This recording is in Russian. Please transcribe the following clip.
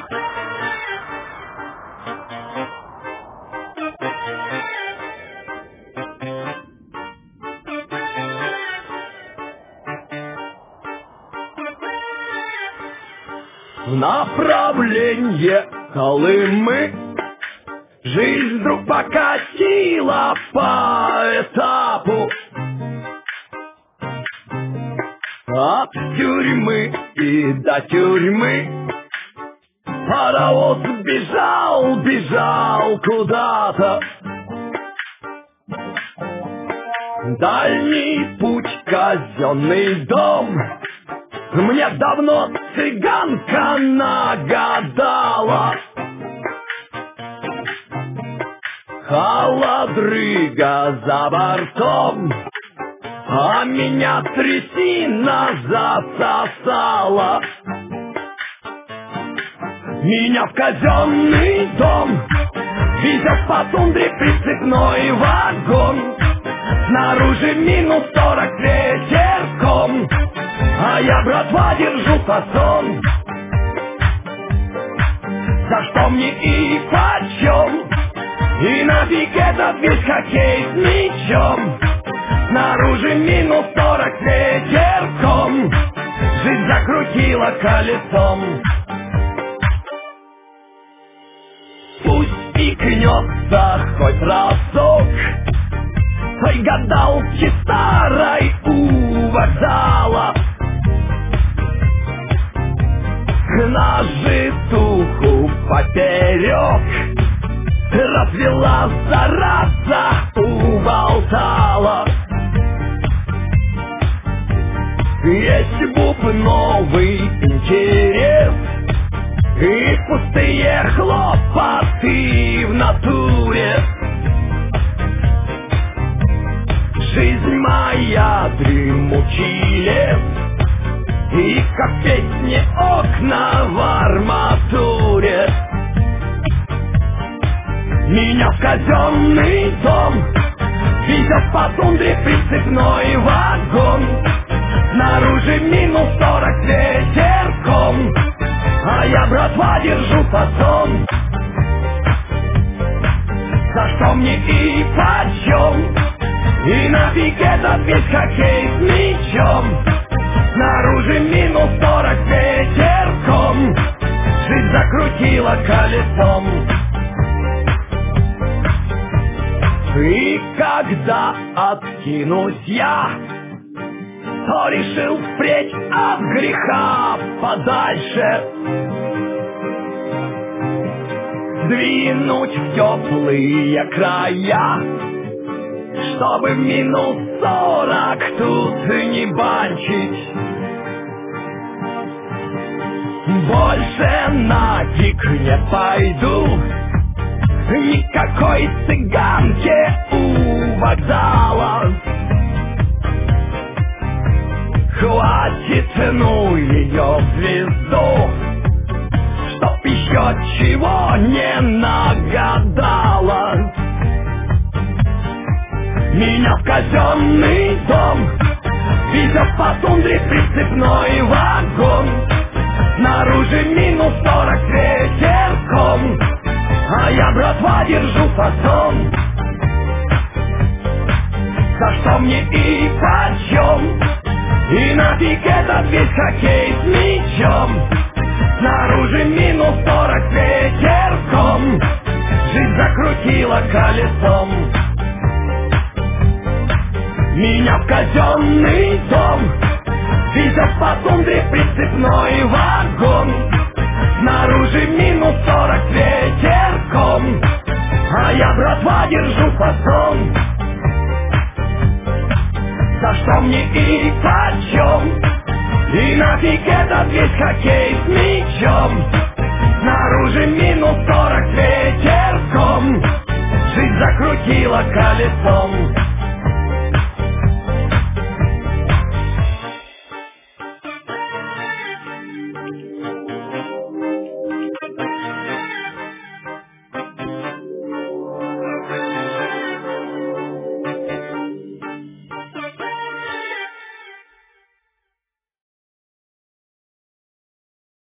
В направлении Колымы жизнь вдруг покатила по этапу. От тюрьмы и до тюрьмы паровоз бежал куда-то. Дальний путь, казенный дом, мне давно цыганка нагадала. Холодрыга за бортом, а меня трясина засосала. Меня в казенный дом везет по тундре прицепной вагон. Снаружи -40 ветерком, а я, братва, держу фасон. За что мне и почем? И нафиг этот весь хоккей с мячом. Снаружи -40 ветерком, жизнь закрутила колесом. Пусть икнется хоть разок той гадалки старой у вокзала. На житуху поперек развела зараза, уболтала. Есть бубновый интерес и пустые хлопоты в натуре. Жизнь моя дремучий лес, и как в песне окна в арматуре. Меня в казенный дом везет по тундре прицепной вагон. Снаружи -40 ветерком, а я, братва, держу фасон. За что мне и почем? И нафиг этот весь хоккей с мячом. Снаружи -40 ветерком, жизнь закрутила колесом. И когда откинусь я, то решил впредь от греха подальше двинуть в теплые края, чтобы в -40 тут не банчить. Больше на дик не пойду, никакой цыганки у вокзала. Хватит, ну ее звезду, чтоб еще чего не нагадала. Меня в казенный дом везет по тундре прицепной вагон. Снаружи -40 ветерком, а я, братва, держу фасон. За что мне и почем? И нафиг этот весь хоккей с мячом. Снаружи -40 ветерком, жизнь закрутила колесом. Меня в казенный дом везет по тундре прицепной вагон. Снаружи -40 ветерком, а я, братва, держу фасон. За что мне и почем? И нафиг этот весь хоккей с мячом. Снаружи -40 ветерком, жизнь закрутила колесом.